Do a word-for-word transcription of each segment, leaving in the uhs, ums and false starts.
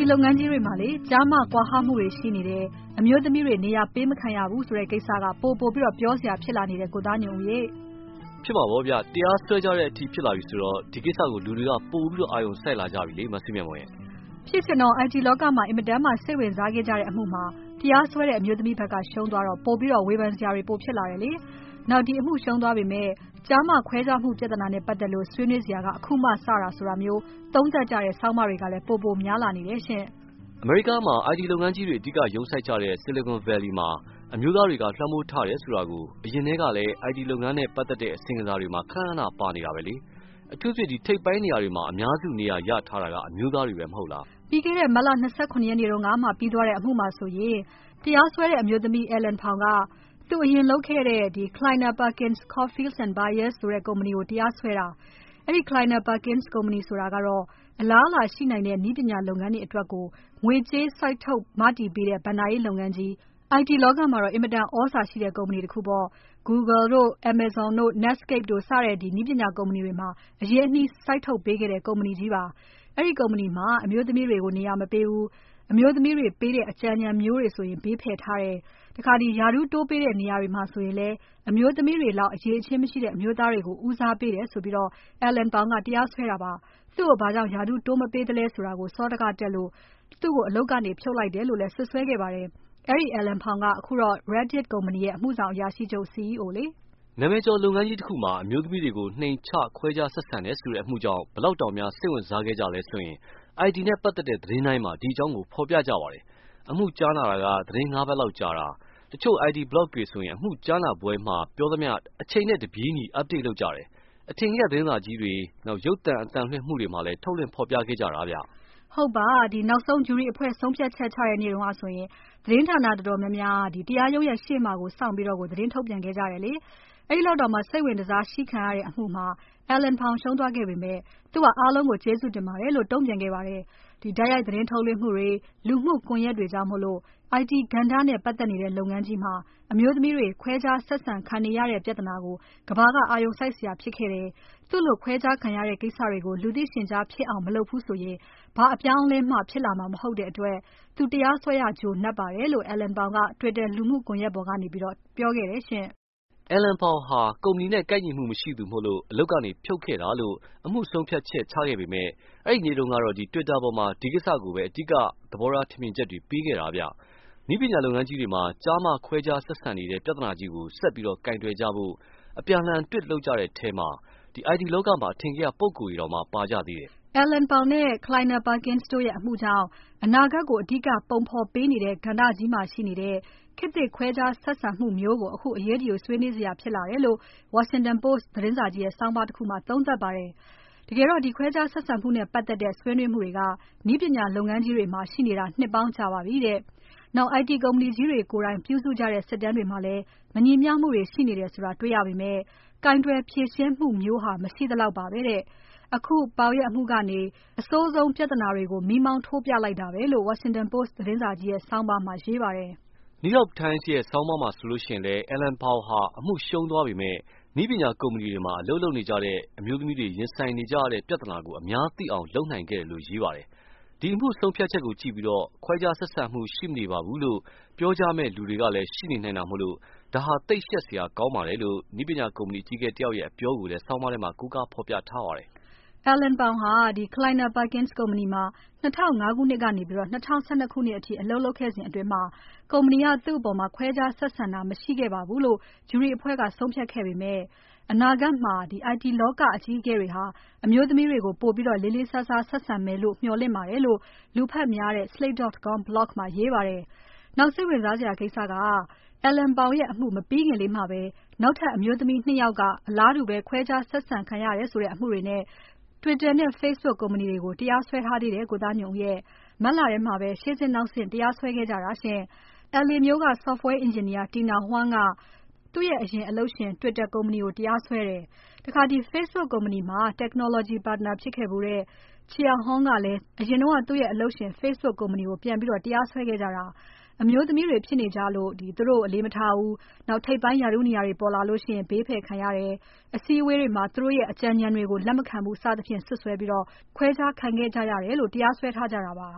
လုပ်ငန်းကြီးတွေမှာလေကြားမကွာဟမှုတွေရှိနေတယ်အမျိုးသမီးတွေနေရာပေးမခံရဘူးဆိုတဲ့ကိစ္စကပို့ပို့ပြီးတော့ပြောစရာဖြစ်လာနေတဲ့ကိုသားညုံရဲ့ဖြစ်ပါဗောဗျတရားစွဲကြတဲ့အထိဖြစ်လာပြီဆိုတော့ဒီကိစ္စကိုလူတွေကပို့ပြီးတော့အာရုံစိုက်လာကြပြီလေမသိမြတ်မော်ရဲ့ဖြစ်ချင်တော့ I T လောကမှာအင်မတန်မှစိတ်ဝင်စားခဲ့ကြတဲ့အမှုမှာတရားစွဲတဲ့အမျိုးသမီးဘက်ကရှုံးသွားတော့ပို့ပြီးတော့ဝေဖန်စရာတွေပို့ဖြစ်လာတယ်လေနောက်ဒီအမှုရှုံးသွားပြီမဲ့ကြားမခွဲခြားမှုပြဿနာနဲ့ပတ်သက်လို့ဆွေးနွေးစရာကအခုမှစတာဆိုတာမျိုးသုံးသပ်ကြတဲ့ဆောင်းပါးတွေကလည်းပို့ပို့များလာနေတယ်ရှင်အမေရိကမှာ I T လုပ်ငန်းကြီးတွေအဓိကရုံးစိုက်ကြတဲ့ Silicon Valley မှာအမျိုးသားတွေကလွှမ်းမိုးထားတယ်ဆိုတာကိုအရင်ကလည်း I T လုပ်ငန်းနဲ့ပတ်သက်တဲ့အစီအစဉ်တွေမှာခဏခဏပါနေတာပဲလေအထူးသဖြင့်ဒီထိပ်ပိုင်းနေရာတွေမှာအများစုနေရာရထားတာကအမျိုးသားတွေပဲမဟုတ်လားပြီးခဲ့တဲ့မတ်လ၂၇ရက်နေ့တုန်းကမှပြီးသွားတဲ့အမှုမှာဆိုရင်တရားစွဲတဲ့အမျိုးသမီး Ellen Pong ကသူအရင်လုပ်ခဲ့တဲ့ဒီ Kleiner Perkins Caufield and Byers ဆိုတဲ့ကုမ္ပဏီကိုတရားစွဲတာအဲ့ဒီ Kleiner Perkins ကုမ္ပဏီဆိုတာကတော့အလားအလာရှိနိုင်တဲ့နည်းပညာလုပ်ငန်းတွေအတွက်ကိုငွေကြေးစိုက်ထုတ်မတည်ပေးတဲ့ဘဏ္ဍာရေးလုပ်ငန်းကြီး I T လောကမှာတော့အင်မတန်ဩဇာရှိတဲ့ကုမ္ပဏီတစ်ခုပေါ့ Google တို့ Amazon တို့ Netscape တို့စတဲ့ဒီနည်းပညာကုမ္ပဏီတွေမှာအရင်အနှီးစိုက်ထုတ်ပေးခဲ့တဲ့ကုမ္ပဏီကြီးပါအဲ့ဒီကုမ္ပဏီမှာအမျိုးသမီးတွေကိုနေရာမပေးဘူးအမျိုးသမီးတွေပေးတဲ့အကြံဉာဏ်မျိုးတွေဆိုရင်ဘေးဖယ်ထားတယ်တခါဒီယာရုတိုးပေးတဲ့နေရာတွေမှာဆိုရင်လည်းအမျိုးသမီးတွေလောက်အရေးအချင်းမရှိတဲ့အမျိုးသားတွေကိုဦးစားပေးတယ်ဆိုပြီးတော့ Ellen Pong ကတရားစွဲတာပါသူ့ကိုဘာကြောင့်ယာရုတိုးမပေးသလဲဆိုတာကိုစောတကတက်လို့သူ့ကိုအလုပ်ကနေဖြုတ်လိုက်တယ်လို့လည်းဆွဆွဲခဲ့ပါတယ်အဲ့ဒီ Ellen Pong ကအခုတော့ Reddit ကုမ္ပဏီရဲ့အမှုဆောင်အရာရှိချုပ် C E O လေနာမည်ကျော်လုပ်ငန်းကြီးတစ်ခုမှာအမျိုးသမီးတွေကိုနှိမ်ချခွဲခြားဆက်ဆံတယ်ဆိုတဲ့အမှုကြောင့်ဘလောက်တောင်များစိတ်ဝင်စားခဲ့ကြလဲဆိုရင် I T နဲ့ပတ်သက်တဲ့သတင်းတိုင်းမှာဒီအကြောင်းကိုဖော်ပြကြပါတယ်အမှုကြားနာတာကသတင်း၅ပတ်လောက်ကြာတာတချို့ I T blog တွေဆိုရင်အမှုကြားနာပွဲမှာပြောသမျှအချိန်နဲ့တပြေးညီ update လုပ်ကြတယ်အထင်ကြီးသတင်းစာကြီးတွေနောက်ရုပ်သံအသံလွှင့်မှုတွေမှာလည်းထုတ်လွှင့်ဖော်ပြခဲ့ကြတာဗျဟုတ်ပါဒီနောက်ဆုံး jury အဖွဲ့ဆုံးဖြတ်ချက်ချတဲ့နေ့တုန်းကဆိုရင်သတင်းဌာနတော်တော်များများဒီတရားရုံးရဲ့ရှေ့မှာကိုစောင့်ပြီးတော့ကိုသတင်းထုတ်ပြန်ခဲ့ကြတယ်လေအဲ့ဒီလောက်တော့မှစိတ်ဝင်စားရှိခံရတဲ့အမှုမှာ Ellen Pong ရှုံးသွားခဲ့ပေမဲ့သူကအားလုံးကိုကျေးဇူးတင်ပါတယ်လို့တုံ့ပြန်ခဲ့ပါတယ်ဒီဓာတ်ရိုက်သတင်းထုတ်လွှင့်မှုတွေလူမှုကွန်ရက်တွေကြောင့်မို့လို့ I T ကဏ္ဍနဲ့ပတ်သက်နေတဲ့လုပ်ငန်းကြီးမှာအမျိုးသမီးတွေခွဲခြားဆက်ဆံခံနေရတဲ့ပြဿနာကိုကမ္ဘာကအာရုံစိုက်စရာဖြစ်ခဲ့တယ်သူ့လိုခွဲခြားခံရတဲ့ကိစ္စတွေကိုလူသိရှင်ကြားဖြစ်အောင်မလုပ်ဘူးဆိုရင်ဘာအပြောင်းအလဲမှဖြစ်လာမှာမဟုတ်တဲ့အတွက်သူတရားစွဲရကြိုးနှက်ပါတယ်လို့ Ellen Pong က Twitter လူမှုကွန်ရက်ပေါ်ကနေပြီးတော့ပြောခဲ့တယ်ရှင် Ellen Pong ဟာကုမ္ပဏီနဲ့ကိုက်ညီမှုမရှိသူမို့လို့အလုပ်ကနေဖြုတ်ခဲ့တာလို့အမှုဆုံးဖြတ်ချက်ချခဲ့ပေမဲ့အဲ့ဒီနေ့တုန်းကတော့ဒီ Twitter ပေါ်မှာဒီကိစ္စကိုပဲအဓိကသဘောထားထင်မြင်ချက်တွေပေးခဲ့တာဗျနည်းပညာလုပ်ငန်းကြီးတွေမှာကြားမခွဲခြားဆက်ဆံနေတဲ့ပြဿနာကြီးကိုဆက်ပြီးတော့ကင်တွယ်ကြဖို့အပြန်အလှန်တွေ့လုပ်ကြတဲ့ထဲမှာဒီ I T လောကမှာအထင်ကြီးပုံကိုယ်တွေတော့မှပါကြသေးတယ် Ellen Pong နဲ့ Kleiner Perkins တို့ရဲ့အမှုကြောင့်အနာဂတ်ကိုအဓိကပုံဖော်ပေးနေတဲ့ကဏ္ဍကြီးမှာရှိနေတဲ့ခေတ်သစ်ခွဲခြားဆက်ဆံမှုမျိုးကိုအခုအရေးတယူဆွေးနွေးစရာဖြစ်လာတယ်လို့ Washington Post သတင်းစာကြီးရဲ့ဆောင်းပါးတစ်ခုမှာသုံးသပ်ပါတယ်တကယ်တော့ဒီခွဲခြားဆက်ဆံမှုနဲ့ပတ်သက်တဲ့ဆွေးနွေးမှုတွေကနည်းပညာလုပ်ငန်းကြီးတွေမှာရှိနေတာနှစ်ပေါင်းကြာပါပြီတဲ့နောက် I T ကုမ္ပဏီကြီးတွေကိုယ်တိုင်ပြုစုကြတဲ့စစ်တမ်းတွေမှာလည်းမညီမျှမှုတွေရှိနေတယ်ဆိုတာတွေ့ရပေမဲ့ကင်တွယ်ဖြေရှင်းမှုမျိုးဟာမရှိသလောက်ပါပဲတဲ့အခုပေါရဲ့အမှုကနေအဆိုးဆုံးပြဿနာတွေကိုမီးမောင်းထိုးပြလိုက်တာပဲလို့ Washington Post သတင်းစာကြီးရဲ့ဆောင်းပါးမှာရေးပါတယ် New York Times ရဲ့ဆောင်းပါးမှာဆိုလို့ရှိရင်လည်း Ellen Pong ဟာအမှုရှုံးသွားပေမဲ့နည်းပညာကုမ္ပဏီတွေမှာအလုပ်လုပ်နေကြတဲ့အမျိုးသမီးတွေရင်ဆိုင်နေကြရတဲ့ပြဿနာကိုအများသိအောင်လုပ်နိုင်ခဲ့တယ်လို့ရေးပါတယ်ဒီအမှုဆုံးဖြတ်ချက်ကိုကြည့်ပြီးတော့ခွဲခြားဆက်ဆံမှုရှိမနေပါဘူးလို့ပြောကြမဲ့လူတွေကလည်းရှိနေနိုင်တာမို့လို့ဒါဟာသိရှက်စရာကောင်းပါတယ်လို့နည်းပညာကုမ္ပဏီကြီးကတယောက်ရဲ့အပြောကိုလည်းဆောင်းပါးထဲမှာကူးကားဖော်ပြထားပါတယ် Ellen Pong ဟာဒီ Kleiner Perkins ကုမ္ပဏီမှာ၂၀၀၅ခုနှစ်ကနေပြီးတော့၂၀၁၂ခုနှစ်အထိအလုပ်လုပ်ခဲ့စဉ်အတွင်းမှာကုမ္ပဏီကသူ့အပေါ်မှာခွဲခြားဆက်ဆံတာမရှိခဲ့ပါဘူးလို့ jury အဖွဲ့ကဆုံးဖြတ်ခဲ့ပေမဲ့အနာဂတ်မှာဒီ I T လောကအကြီးအကဲတွေဟာအမျိုးသမီးတွေကိုပို့ပြီးတော့လေးလေးစားစားဆက်ဆံမယ်လို့မျှော်လင့်ပါတယ်လို့လူဖတ်များတဲ့ slate dot com blog မှာရေးပါတယ်နောက်စိတ်ဝင်စားစရာကိစ္စက Ellen Pong ရဲ့အမှုမပြီးခင်လေးမှာပဲနောက်ထပ်အမျိုးသမီး၂ယောက်ကအလားတူပဲခွဲခြားဆက်ဆံခံရတယ်ဆိုတဲ့အမှုတွေနဲ့Twitter နဲ့ Facebook ကုမ္ပဏီတွေကိုတရားစွဲထားသေးတယ်ကိုသားညုံရဲ့မတ်လထဲမှာပဲရှေ့စစ်နောက်ဆင့်တရားစွဲခဲ့ကြတာရှင် L A မြို့က software engineer Tina Huang ကသူ့ရဲ့အရင်အလုပ်ရှင် Twitter ကုမ္ပဏီကိုတရားစွဲတယ်တခါဒီ Facebook ကုမ္ပဏီမှာ technology partner ဖြစ်ခဲ့ဘူးတဲ့ Chia Hong ကလည်းအရင်တော့သူ့ရဲ့အလုပ်ရှင် Facebook ကုမ္ပဏီကိုပြန်ပြီးတော့တရားစွဲခဲ့ကြတာအမျိုးသမီးတွေဖြစ်နေကြလို့ဒီသူတို့အလေးမထားဘူးနောက်ထိပ်ပိုင်းရာထူးနေရာတွေပေါ်လာလို့ရှိရင်ဘေးဖယ်ခံရတယ်အစည်းအဝေးတွေမှာသူတို့ရဲ့အကြံဉာဏ်တွေကိုလက်မခံဘူးစသဖြင့်ဆွဆွဲပြီးတော့ခွဲခြားခံခဲ့ကြရတယ်လို့တရားစွဲထားကြတာပါဒ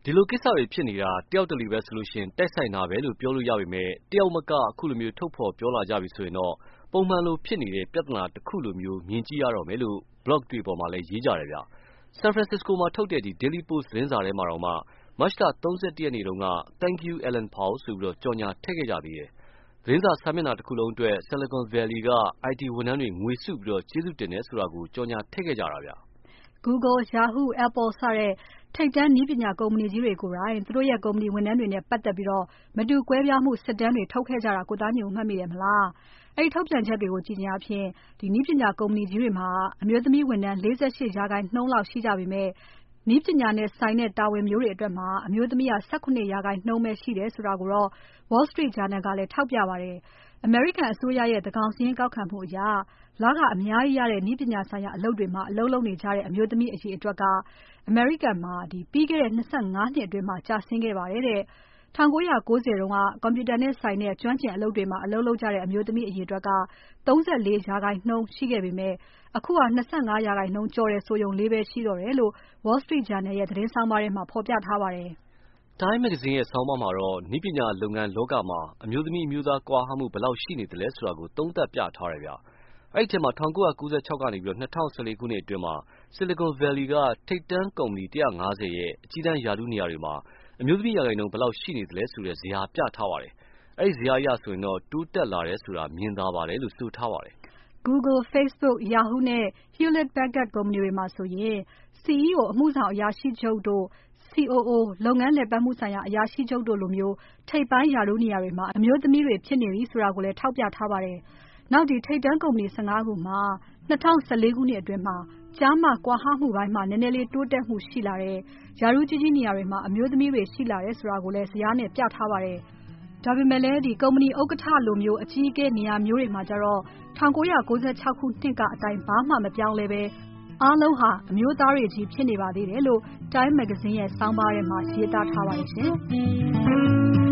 ဒီလိုကိစ္စတွေဖြစ်နေတာတယောက်တလီပဲဆိုလို့ရှိရင်တိုက်ဆိုင်တာပဲလို့ပြောလို့ရပေမဲ့တယောက်မကအခုလိုမျိုးထုတ်ဖော်ပြောလာကြပြီဆိုရင်တော့ပုံမှန်လိုဖြစ်နေတဲ့ပြဿနာတစ်ခုလိုမျိုးမြင်ကြည့်ရတော့မယ်လို့ blog တွေပေါ်မှာလည်းရေးကြတယ်ဗျ။ San Francisco မှာထုတ်တဲ့ဒီ Daily Post သတင်းစာထဲမှာတော့မှမတ်လ၃၁ရက်နေ့တုန်းက Thank you Alan Powell ဆိုပြီးတော့ကြော်ညာထည့်ခဲ့ကြသေးတယ်။သတင်းစာစာမျက်နှာတစ်ခုလုံးအတွက် Silicon Valley က I T ဝန်ထမ်းတွေငွေစုပြီးတော့ကျေးဇူးတင်တယ်ဆိုတာကိုကြော်ညာထည့်ခဲ့ကြတာဗျ။ Google, Yahoo, Apple စတဲ့ထိပ်တန်းနည်းပညာကုမ္ပဏီကြီးတွေကိုယ်တိုင်သူတို့ရဲ့ကုမ္ပဏီဝန်ထမ်းတွေနဲ့ပတ်သက်ပြီးတော့မတူကွဲပြားမှုစစ်တမ်းတွေထုတ်ခဲ့ကြတာကိုသားညိုမှတ်မိတယ်မလား။အဲဒီထုတ်ပြန်ချက်တွေကိုကြည့်ခြင်းအပြင်ဒီနည်းပညာကုမ္ပဏီကြီးတွေမှာအမျိုးသမီးဝန်ထမ်း၄၈ရာခိုင်နှုန်းလောက်ရှိကြပေမဲ့နည်းပညာနဲ့ဆိုင်တဲ့တာဝန်မျိုးတွေအတွက်မှာအမျိုးသမီးက၁၇ရာခိုင်နှုန်းပဲရှိတယ်ဆိုတာကိုတော့ Wall Street Journal ကလည်းထောက်ပြပါတယ်။ အမေရိကန်အစိုးရရဲ့သန်းခေါင်စာရင်းကောက်ခံမှုအရလကအများကြီးရတဲ့နည်းပညာဆိုင်ရာအလုပ်တွေမှာအလုပ်လုပ်နေကြတဲ့အမျိုးသမီးအရေအတွက်က အမေရိကန်မှာဒီပြီးခဲ့တဲ့၂၅နှစ်အတွင်းမှာကျဆင်းခဲ့ပါတယ်တဲ့။၁၉၉၀တုန်းကကွန်ပျူတာနဲ့ဆိုင်တဲ့ကျွမ်းကျင်အလုပ်တွေမှာအလုပ်လုပ်ကြတဲ့အမျိုးသမီးအရေအတွက်က၃၄ရာခိုင်နှုန်းရှိခဲ့ပေမဲ့အခုက၂၅ရာခိုင်နှုန်းကျော်တယ်ဆိုရုံလေးပဲရှိတော့တယ်လို့ Wall Street Journal ရဲ့သတင်းဆောင်းပါးထဲမှာဖော်ပြထားပါတယ်။ Time မဂ္ဂဇင်းရဲ့ဆောင်းပါးမှာတော့နည်းပညာလုပ်ငန်းလောကမှာအမျိုးသမီးအမျိုးသားကွာဟမှုဘယ်လောက်ရှိနေသလဲဆိုတာကိုသုံးသပ်ပြထားတယ်ဗျ။အဲ့ဒီထဲမှာ၁၉၉၆ကနေပြီးတော့၂၀၁၄ခုနှစ်အတွင်းမှာ Silicon Valley ကထိပ်တန်းကုမ္ပဏီ၁၅၀ရဲ့အကြီးတန်းရာထူးနေရာတွေမှာအမျိုးသမီးရာခိုင်နှုန်းဘယ်လောက်ရှိနေသလဲဆိုတဲ့ဇယားပြထားပါတယ်။အဲ့ဒီဇယားအရဆိုရင်တော့တိုးတက်လာတယ်ဆိုတာမြင်သာပါတယ်လို့ဆိုထားပါတယ်။ Google, Facebook, Yahoo နဲ့ Hewlett Packard ကုမ္ပဏီတွေမှာဆိုရင် C E O အမှုဆောင်အရာရှိချုပ်တို့ C O O လုပ်ငန်းလည်ပတ်မှုဆိုင်ရာအရာရှိချုပ်တို့လိုမျိုးထိပ်ပိုင်းရာထူးနေရာတွေမှာအမျိုးသမီးတွေဖြစ်နေပြီဆိုတာကိုလည်းထောက်ပြထားပါတယ်။နောက်ဒီထိပ်တန်းကုမ္ပဏီ၁၅ခုမှာ၂၀၁၄ခုနှစ်အတွင်းမှာကျားမကွာဟမှုပိုင်းမှာနည်းနည်းလေးတိုးတက်မှုရှိလာတယ်။ရာထူးကြီးကြီးနေရာတွေမှာအမျိုးသမီးတွေရှိလာတယ်ဆိုတာကိုလည်းဇယားနဲ့ပြထားပါတယ်။ဒါပေမဲ့လည်းဒီကုမ္ပဏီဥက္ကဋ္ဌလိုမျိုးအကြီးအကဲနေရာမျိုးတွေမှာကျတော့၁၉၉၆ခုနှစ်ကအတိုင်းဘာမှမပြောင်းလဲပဲအားလုံးဟာအမျိုးသားတွေကြီးဖြစ်နေပါသေးတယ်လို့ Time မဂ္ဂဇင်းရဲ့ဆောင်းပါးထဲမှာရေးသားထားပါတယ်ရှင်။